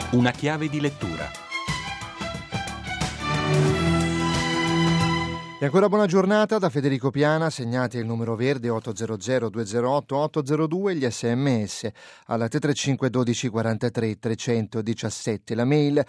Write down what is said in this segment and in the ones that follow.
Una chiave di lettura. E ancora buona giornata da Federico Piana. Segnate il numero verde 800 208 802, gli sms alla 335 12 43 317, la mail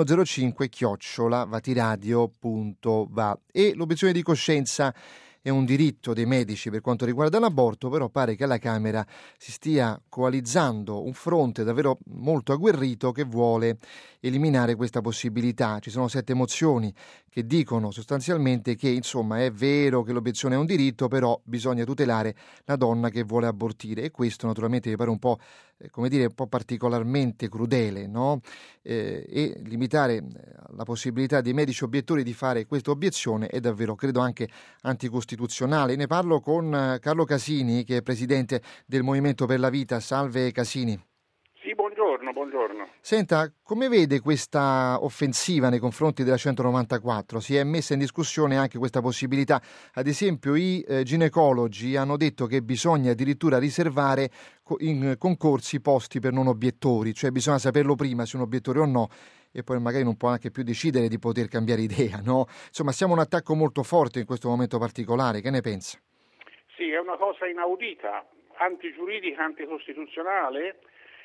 105@vatiradio.va. E l'obiezione di coscienza è un diritto dei medici per quanto riguarda l'aborto, però pare che alla Camera si stia coalizzando un fronte davvero molto agguerrito che vuole eliminare questa possibilità. Ci sono 7 mozioni che dicono sostanzialmente che insomma è vero che l'obiezione è un diritto, però bisogna tutelare la donna che vuole abortire, e questo naturalmente mi pare un po' un po' particolarmente crudele, no? E limitare la possibilità dei medici obiettori di fare questa obiezione è davvero, credo, anche anticostituzionale. Ne parlo con Carlo Casini, che è presidente del Movimento per la Vita. Salve Casini. Sì, buongiorno. Senta, come vede questa offensiva nei confronti della 194? Si è messa in discussione anche questa possibilità. Ad esempio, i ginecologi hanno detto che bisogna addirittura riservare in concorsi posti per non obiettori, cioè bisogna saperlo prima se un obiettore o no, e poi magari non può anche più decidere di poter cambiare idea, no? Insomma, siamo un attacco molto forte in questo momento particolare. Che ne pensa? Sì, è una cosa inaudita, antigiuridica, anticostituzionale.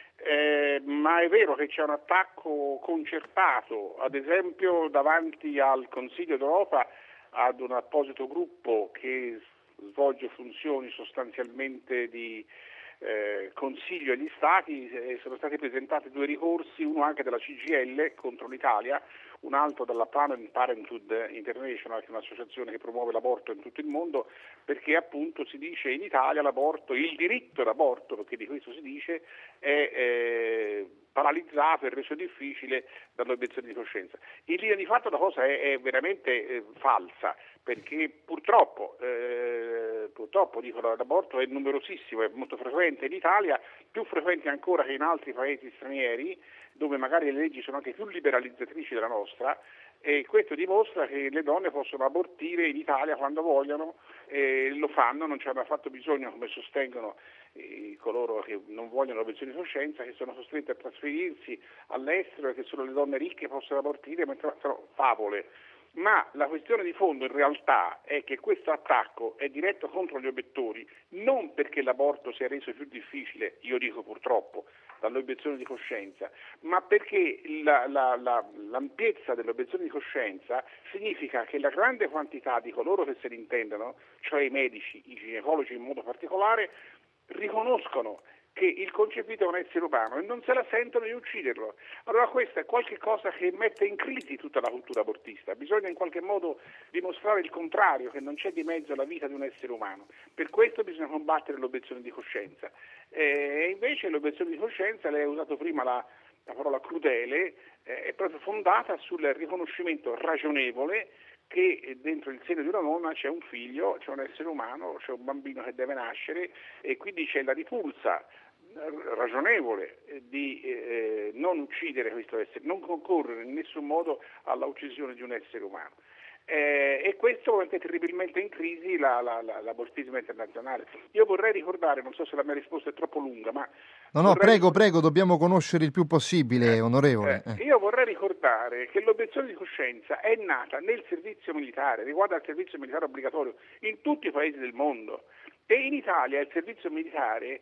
Ma è vero che c'è un attacco concertato, ad esempio davanti al Consiglio d'Europa, ad un apposito gruppo che svolge funzioni sostanzialmente di consiglio agli Stati. Sono stati presentati 2 ricorsi, uno anche della CGIL contro l'Italia, un altro dalla Planned Parenthood International, che è un'associazione che promuove l'aborto in tutto il mondo, perché appunto si dice in Italia l'aborto, il diritto all'aborto, perché di questo si dice, è paralizzato e reso difficile dall'obiezione di coscienza. In linea di fatto la cosa è veramente falsa, perché purtroppo dicono, l'aborto è numerosissimo, è molto frequente in Italia, più frequente ancora che in altri paesi stranieri, dove magari le leggi sono anche più liberalizzatrici della nostra, e questo dimostra che le donne possono abortire in Italia quando vogliono, lo fanno, non ci hanno affatto bisogno, come sostengono coloro che non vogliono l'obiezione di coscienza, che sono costrette a trasferirsi all'estero e che solo le donne ricche possono abortire, mentre sono favole. Ma la questione di fondo in realtà è che questo attacco è diretto contro gli obiettori, non perché l'aborto sia reso più difficile, io dico purtroppo, dall'obiezione di coscienza, ma perché l'ampiezza dell'obiezione di coscienza significa che la grande quantità di coloro che se ne intendono, cioè i medici, i ginecologi in modo particolare, riconoscono che il concepito è un essere umano e non se la sentono di ucciderlo. Allora questo è qualche cosa che mette in crisi tutta la cultura abortista. Bisogna in qualche modo dimostrare il contrario, che non c'è di mezzo la vita di un essere umano. Per questo bisogna combattere l'obiezione di coscienza. E invece l'obiezione di coscienza, lei ha usato prima la parola crudele, è proprio fondata sul riconoscimento ragionevole che dentro il seno di una donna c'è un figlio, c'è un essere umano, c'è un bambino che deve nascere, e quindi c'è la ripulsa ragionevole di non uccidere questo essere, non concorrere in nessun modo alla uccisione di un essere umano. E questo mette terribilmente in crisi l'abortismo internazionale. Io vorrei ricordare, non so se la mia risposta è troppo lunga, ma... No, prego, dobbiamo conoscere il più possibile, onorevole. Io vorrei ricordare che l'obiezione di coscienza è nata nel servizio militare, riguarda il servizio militare obbligatorio in tutti i paesi del mondo, e in Italia il servizio militare,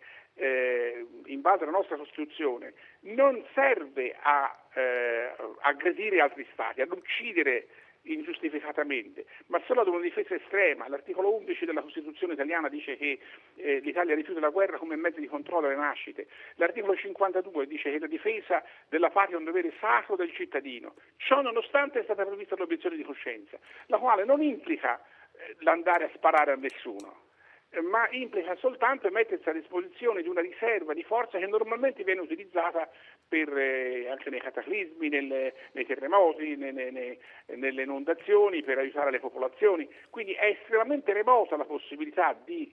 in base alla nostra Costituzione, non serve a aggredire altri stati, ad uccidere ingiustificatamente, ma solo ad una difesa estrema. L'articolo 11 della Costituzione italiana dice che l'Italia rifiuta la guerra come mezzo di controllo alle nascite. L'articolo 52 dice che la difesa della patria è un dovere sacro del cittadino. Ciò nonostante è stata prevista l'obiezione di coscienza, la quale non implica l'andare a sparare a nessuno, ma implica soltanto mettersi a disposizione di una riserva di forza che normalmente viene utilizzata per, anche nei cataclismi, nei terremoti, nelle inondazioni, per aiutare le popolazioni. Quindi è estremamente remota la possibilità di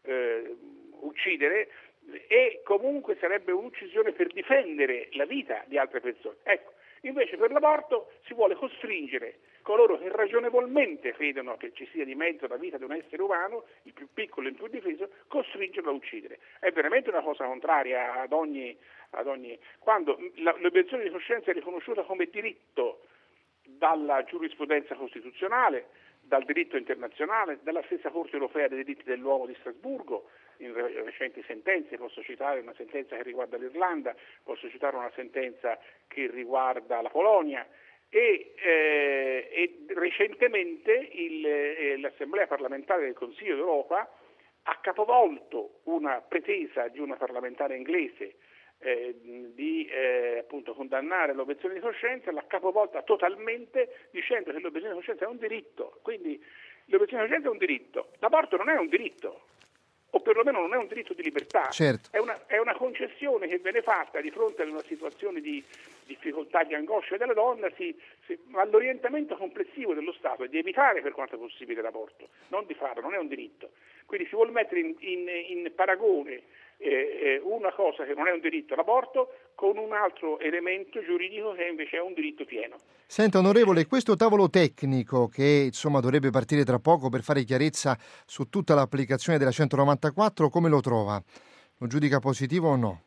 uccidere, e comunque sarebbe un'uccisione per difendere la vita di altre persone. Ecco, invece per l'aborto si vuole costringere coloro che ragionevolmente credono che ci sia di mezzo la vita di un essere umano, il più piccolo e il più difeso, costringerlo a uccidere. È veramente una cosa contraria ad ogni quando l'obiezione di coscienza è riconosciuta come diritto dalla giurisprudenza costituzionale, dal diritto internazionale, dalla stessa Corte europea dei diritti dell'uomo di Strasburgo, in recenti sentenze. Posso citare una sentenza che riguarda l'Irlanda, posso citare una sentenza che riguarda la Polonia e recentemente l'Assemblea parlamentare del Consiglio d'Europa ha capovolto una pretesa di una parlamentare inglese di appunto condannare l'obiezione di coscienza, l'ha capovolta totalmente dicendo che l'obiezione di coscienza è un diritto. Quindi l'obiezione di coscienza è un diritto, l'aborto non è un diritto, o perlomeno non è un diritto di libertà. Certo. È una concessione che viene fatta di fronte ad una situazione di difficoltà, di angoscia della donna, all'orientamento complessivo dello Stato è di evitare per quanto possibile l'aborto, non di farlo, non è un diritto. Quindi si vuole mettere in paragone una cosa che non è un diritto, l'aborto, con un altro elemento giuridico che invece è un diritto pieno. Senta, onorevole, questo tavolo tecnico che insomma dovrebbe partire tra poco per fare chiarezza su tutta l'applicazione della 194, come lo trova? Lo giudica positivo o no?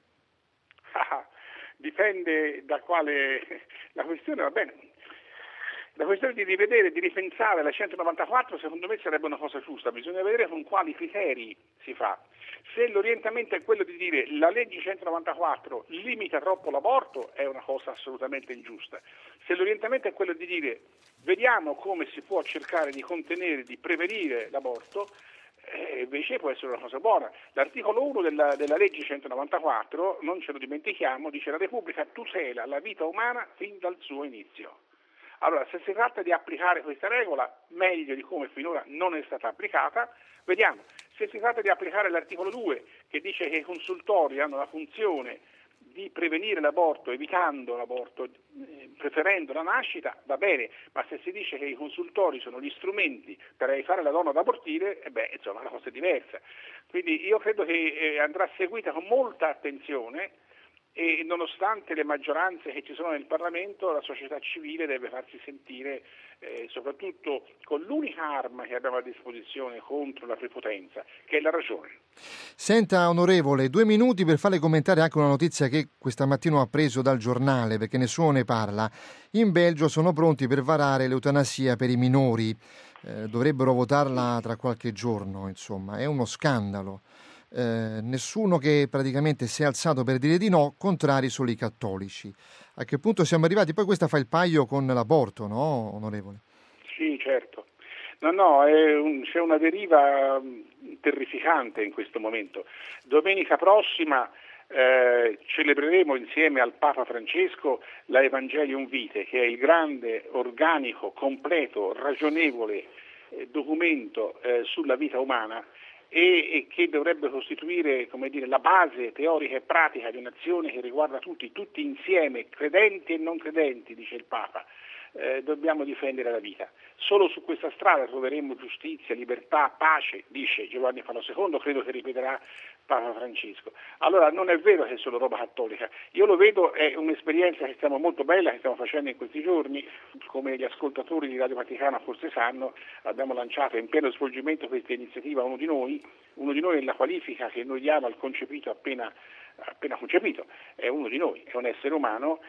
Dipende da quale la questione, va bene. La questione di rivedere, di ripensare la 194 secondo me sarebbe una cosa giusta, bisogna vedere con quali criteri si fa. Se l'orientamento è quello di dire la legge 194 limita troppo l'aborto è una cosa assolutamente ingiusta. Se l'orientamento è quello di dire vediamo come si può cercare di contenere, di prevenire l'aborto, invece può essere una cosa buona. L'articolo 1 della legge 194, non ce lo dimentichiamo, dice la Repubblica tutela la vita umana fin dal suo inizio. Allora, se si tratta di applicare questa regola, meglio di come finora non è stata applicata, vediamo. Se si tratta di applicare l'articolo 2, che dice che i consultori hanno la funzione di prevenire l'aborto, evitando l'aborto, preferendo la nascita, va bene, ma se si dice che i consultori sono gli strumenti per aiutare la donna ad abortire, insomma, la cosa è diversa. Quindi io credo che andrà seguita con molta attenzione e nonostante le maggioranze che ci sono nel Parlamento, la società civile deve farsi sentire soprattutto con l'unica arma che abbiamo a disposizione contro la prepotenza, che è la ragione. Senta, onorevole, 2 minuti per farle commentare anche una notizia che questa mattina ho appreso dal giornale, perché nessuno ne parla. In Belgio sono pronti per varare l'eutanasia per i minori, dovrebbero votarla tra qualche giorno, insomma, è uno scandalo. Nessuno che praticamente si è alzato per dire di no, contrari solo i cattolici. A che punto siamo arrivati? Poi questa fa il paio con l'aborto, no, onorevole? Sì, certo. No, c'è una deriva terrificante in questo momento. Domenica prossima celebreremo insieme al Papa Francesco la Evangelium Vitae, che è il grande, organico, completo, ragionevole documento sulla vita umana e che dovrebbe costituire, come dire, la base teorica e pratica di un'azione che riguarda tutti insieme, credenti e non credenti, dice il Papa. Dobbiamo difendere la vita. Solo su questa strada troveremo giustizia, libertà, pace, dice Giovanni Paolo II, credo che ripeterà Papa Francesco. Allora non è vero che è solo roba cattolica, io lo vedo, è un'esperienza che stiamo molto bella, che stiamo facendo in questi giorni, come gli ascoltatori di Radio Vaticana forse sanno, abbiamo lanciato in pieno svolgimento questa iniziativa Uno di noi è la qualifica che noi diamo al concepito appena concepito, è uno di noi, è un essere umano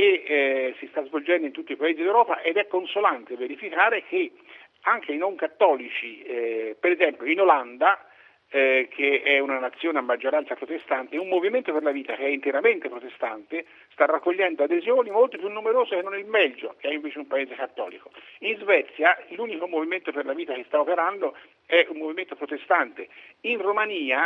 e si sta svolgendo in tutti i paesi d'Europa ed è consolante verificare che anche i non cattolici, per esempio in Olanda, che è una nazione a maggioranza protestante, un movimento per la vita che è interamente protestante sta raccogliendo adesioni molto più numerose che non il Belgio, che è invece un paese cattolico. In Svezia l'unico movimento per la vita che sta operando è un movimento protestante. In Romania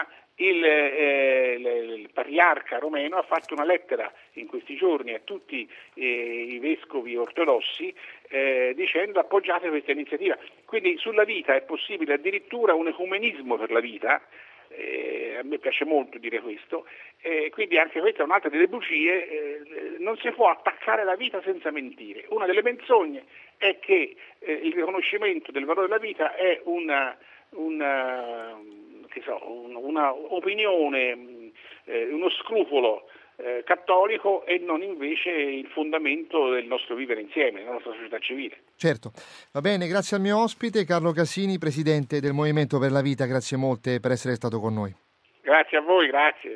il patriarca romeno ha fatto una lettera in questi giorni a tutti i vescovi ortodossi dicendo appoggiate questa iniziativa. Quindi sulla vita è possibile addirittura un ecumenismo per la vita, a me piace molto dire questo, quindi anche questa è un'altra delle bugie, non si può attaccare la vita senza mentire. Una delle menzogne è che il riconoscimento del valore della vita è una opinione, uno scrupolo cattolico e non invece il fondamento del nostro vivere insieme, della nostra società civile. Certo, va bene, grazie al mio ospite Carlo Casini, presidente del Movimento per la Vita, grazie molte per essere stato con noi. Grazie a voi, grazie.